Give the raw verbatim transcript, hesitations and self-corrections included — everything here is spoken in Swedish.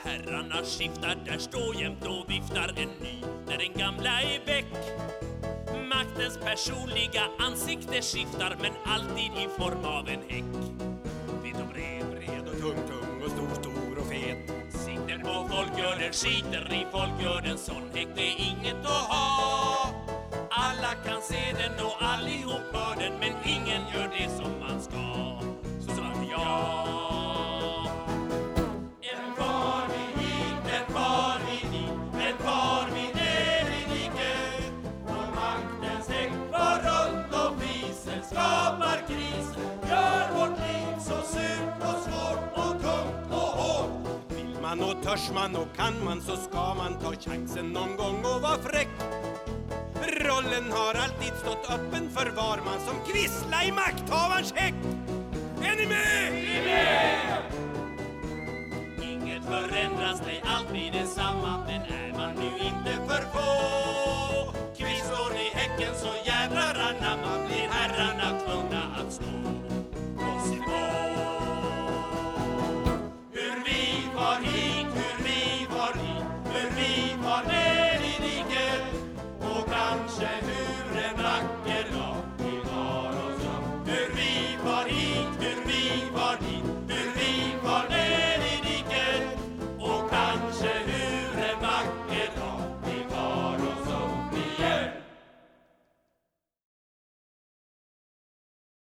herrarna skiftar, där står jämt och viftar en ny när den gamla är väck. Maktens personliga ansikte skiftar, men alltid i form av en häck. Vitt och bred, bred och tung, tung och stor, stor och fet. Sitter på folkgörden, skiter i folkgörden, sån häck det är inget att ha. Alla kan se den och allihop hör den, men ingen gör det som man ska. Så sa jag. En far vi hit, en far vi dit, en far vi ner i diket. Och maktens häck var runt och priser skapar kriser, gör vårt liv så surt och svårt och tungt och hårt. Vill man och törs man och kan man, så ska man ta chansen någon gång och vara fräck. Rollen har alltid stått öppen för var man som kvissla i makthavarns häck. Är ni med? Är ni med?